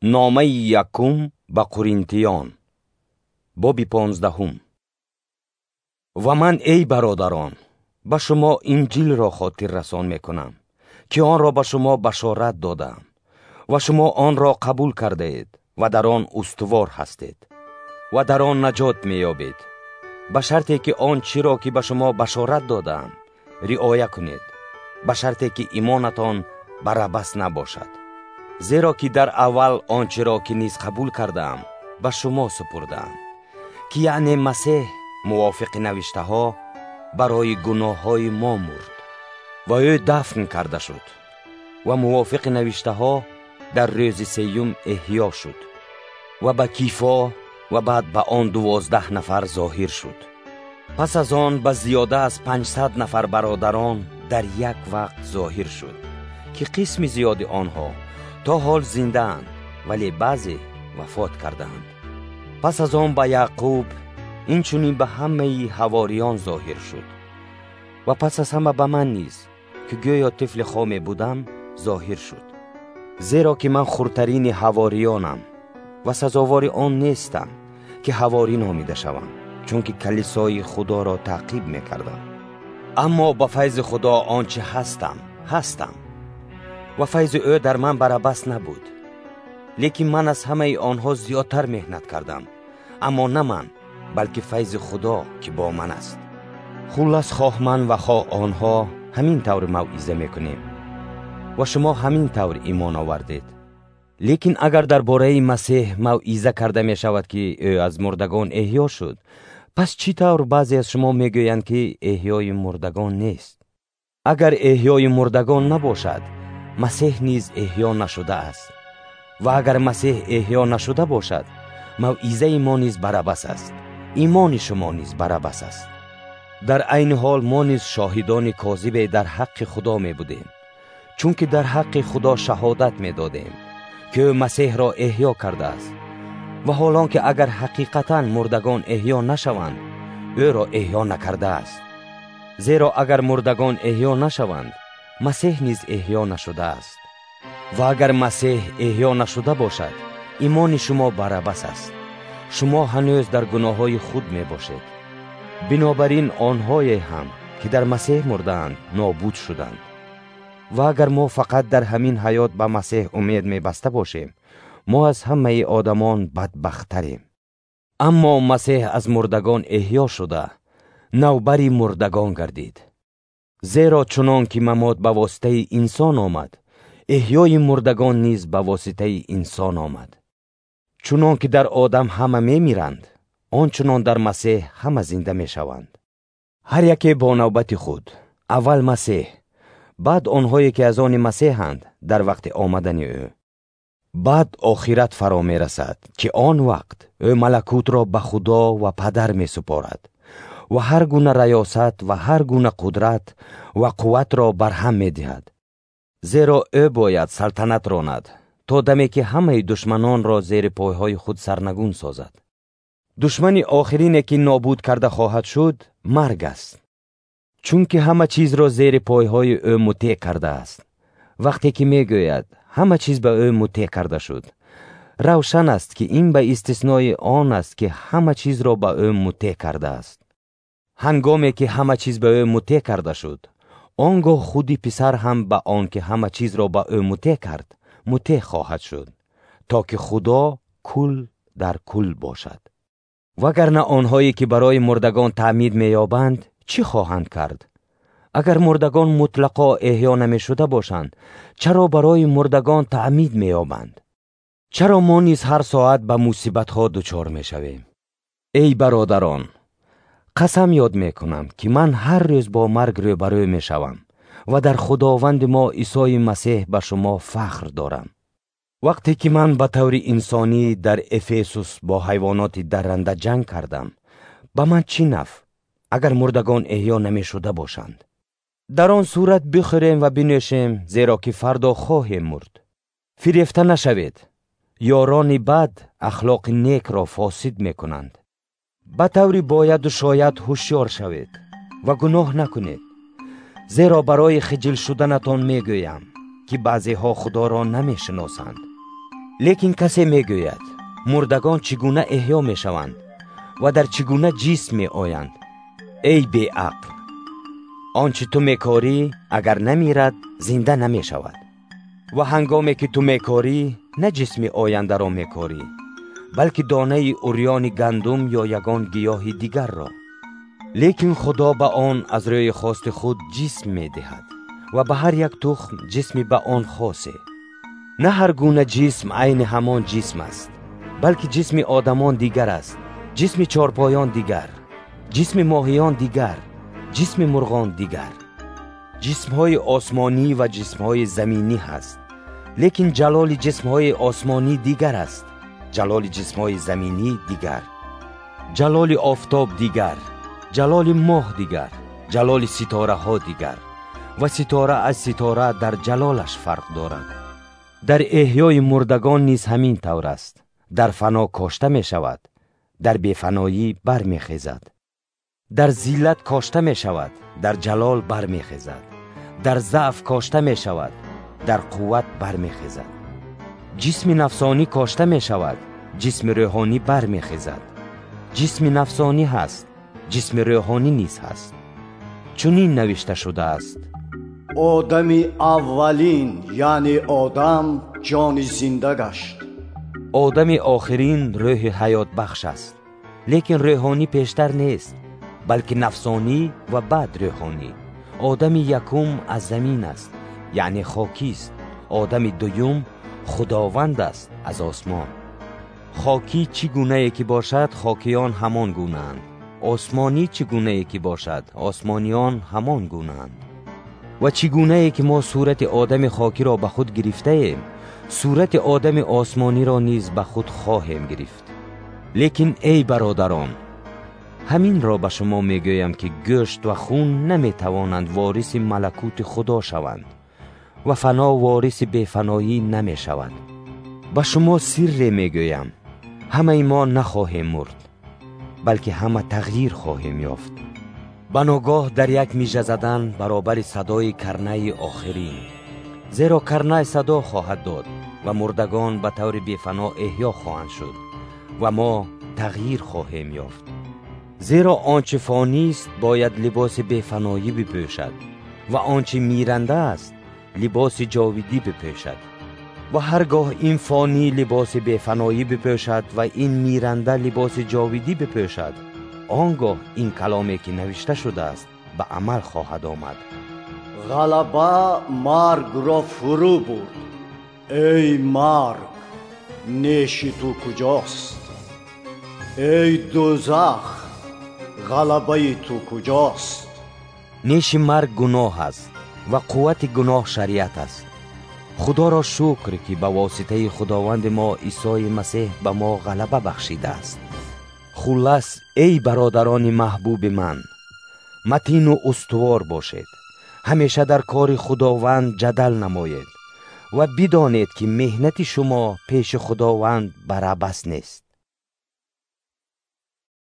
نامه یکم به قرنتیان باب 15. و من ای برادران به شما انجیل را خاطر رسان میکنم که آن را به شما بشارت دادم و شما آن را قبول کرده اید و در آن استوار هستید و در آن نجات میابید، به شرطی که آن چی را که به شما بشارت دادم رعایت کنید، به شرطی که ایمانتان برعبس نباشد. زیرا که در اول آنچه را که نیز قبول کردم به شما سپردم، که یعنی مسیح موافق نوشته ها برای گناه های ما مرد و او دفن کرده شد و موافق نوشته ها در روز سیوم احیا شد و به کیفا و بعد به آن 12 نفر ظاهر شد. پس از آن به زیاده از 500 نفر برادران در یک وقت ظاهر شد که قسم زیاد آنها تا حال زنده اند ولی بعضی وفات کردند. پس از آن به یعقوب اینچنین به همه حواریان ظاهر شد و پس از همه به من نیز که گویا طفل خام بودم ظاهر شد. زیرا که من خردترین حواریانم و سزاوار آن نیستم که حواری نامیده شوم، چون که کلیسای خدا را تعقیب میکردم. اما با فیض خدا آنچه هستم و فیض او در من برعبس نبود، لیکن من از همه آنها زیادتر مهنت کردم، اما نه من بلکه فیض خدا که با من است. خلاص خواه من و خواه آنها همین طور موعظه میکنیم و شما همین طور ایمان آوردید. لیکن اگر درباره مسیح موعظه کرده می شود که او از مردگان احیا شد، پس چی طور بعضی از شما میگویند که احیای مردگان نیست؟ اگر احیای مردگان نباشد مسیح نیز احیا نشده است، و اگر مسیح احیا نشده باشد موعظه ما نیز برعبس است، ایمان شما نیز برعبس است. در عین حال ما نیز شاهدان کاذب در حق خدا می بودیم، چون که در حق خدا شهادت می دادیم که او مسیح را احیا کرده است، و حالان که اگر حقیقتا مردگان احیا نشوند او را احیا نکرده است. زیرا اگر مردگان احیا نشوند مسیح نیز احیا نشده است، و اگر مسیح احیا نشده باشد ایمان شما برعبس است، شما هنوز در گناههای خود می باشید. بنابراین آنهای هم که در مسیح مردند نابود شدند. و اگر ما فقط در همین حیات به مسیح امید می بسته باشیم، ما از همه آدمان بدبختریم. اما مسیح از مردگان احیا شده نوبری مردگان گردید. زیرا چنان که ممات به واسطه انسان آمد، احیای مردگان نیز به واسطه انسان آمد. چنان که در آدم همه می میرند، آنچنان در مسیح همه زنده می شوند. هر یکی با نوبت خود، اول مسیح، بعد آنهایی که از آن مسیحند در وقت آمدن او. بعد آخرت فرا می رسد که آن وقت او ملکوت را به خدا و پدر می سپارد و هر گونه ریاست و هر گونه قدرت و قوت را بر هم می دهد. زیرا او باید سلطنت راند تا دمی که همه دشمنان را زیر پایهای خود سرنگون سازد. دشمن آخرین که نابود کرده خواهد شد مرگ است، چون که همه چیز را زیر پایهای او مطیع کرده است. وقتی که می گوید همه چیز به او مطیع کرده شد، روشن است که این به استثنای آن است که همه چیز را به او مطیع کرده است. هنگامی که همه چیز به او مطیع کرده شد، آنگاه خودی پسر هم به آن که همه چیز را به او مطیع کرد مطیع خواهد شد، تا که خدا کل در کل باشد. وگرنه آنهایی که برای مردگان تعمید می‌یابند چی خواهند کرد؟ اگر مردگان مطلقا احیا نمی شده باشند، چرا برای مردگان تعمید می‌یابند؟ چرا ما نیز هر ساعت به مصیبت‌ها دچار می‌شویم؟ ای برادران، قسم یاد میکنم که من هر روز با مرگ روبرو میشوم و در خداوند ما عیسی مسیح به شما فخر دارم. وقتی که من به طور انسانی در افسوس با حیوانات درنده جنگ کردم، به من چی نفع اگر مردگان احیا نمی شده باشند؟ در آن صورت بخوریم و بنوشیم، زیرا که فردا خواهیم مرد. فریفته نشوید. یاران بد اخلاق نیک را فاسد میکنند. به طوری باید و شاید هوشیار شوید و گناه نکنید، زیرا برای خجل شدنتان میگویم که بعضی ها خدا را نمیشناسند. لیکن کسی میگوید مردگان چگونه احیا میشوند و در چگونه جسم می آیند؟ ای بی عقل، آنچه تو میکاری اگر نمیرد زنده نمی شود. و هنگامی که تو میکاری نه جسم آینده را میکاری، بلکه دانه اوریان گندم یا یگان گیاه دیگر را. لیکن خدا به آن از روی خواست خود جسم میدهد و به هر یک تخم جسم به آن خاصه. نه هر گونه جسم عین همان جسم است، بلکه جسم آدمان دیگر است، جسم چارپایان دیگر، جسم ماهیان دیگر، جسم مرغان دیگر. جسم‌های آسمانی و جسم‌های زمینی هست، لیکن جلال جسم‌های آسمانی دیگر است، جلال جسم‌های زمینی دیگر. جلال آفتاب دیگر، جلال ماه دیگر، جلال ستاره ها دیگر. و ستاره از ستاره در جلالش فرق دارد. در احیای مردگان نیز همین طور است. در فنا کاشته می شود، در بیفنایی بر می خیزد. در ذلت کاشته می شود، در جلال بر می خیزد. در ضعف کاشته می شود، در قوت بر می خیزد. جسم نفسانی کاشته می شود، جسم روحانی بر می خیزد. جسم نفسانی هست، جسم روحانی نیز هست. چنین نوشته شده است: آدمی اولین یعنی آدم جان زنده گشت. آدم آخرین روح حیات بخش است، لیکن روحانی پیشتر نیست، بلکه نفسانی و بعد روحانی. آدم یکم از زمین است، یعنی خاکی است. آدم دوم خداوند است، از آسمان. خاکی چگونه ای که باشد خاکیان همان گونه اند. آسمانی چگونه ای که باشد آسمانیان همان گونه اند. و چگونه ای که ما صورت آدم خاکی را به خود گرفته ایم، صورت آدم آسمانی را نیز به خود خواهیم گرفت. لیکن ای برادران، همین را به شما میگویم که گوشت و خون نمیتوانند وارث ملکوت خدا شوند و فنا وارث بیفنایی نمی شود. به شما سر میگویم، همه ما نخواهیم مرد، بلکه همه تغییر خواهیم یافت. بناگاه در یک میژه زدن برابر صدای کرنه آخرین، زیرا کرنه صدا خواهد داد و مردگان به طور بیفنا احیا خواهند شد و ما تغییر خواهیم یافت. زیرا آنچه فانی است باید لباس بیفنایی بپوشد و آنچه میرنده است لباس جاودی بپوشد. و هرگاه این فانی لباس بیفنایی بپوشد و این میرنده لباس جاودی بپوشد، آنگاه این کلامی که نوشته شده است به عمل خواهد آمد: غلبه مرگ را فرو برد. ای مرگ، نیش تو کجاست؟ ای دوزخ، غلبه تو کجاست؟ نیش مرگ گناه است و قوت گناه شریعت است. خدا را شکر که به واسطه خداوند ما عیسی مسیح به ما غلبه بخشیده است. خلاص ای برادران محبوب من، متین و استوار باشید، همیشه در کار خداوند جدل نمایید و بدانید که مهنت شما پیش خداوند بر عبث نیست.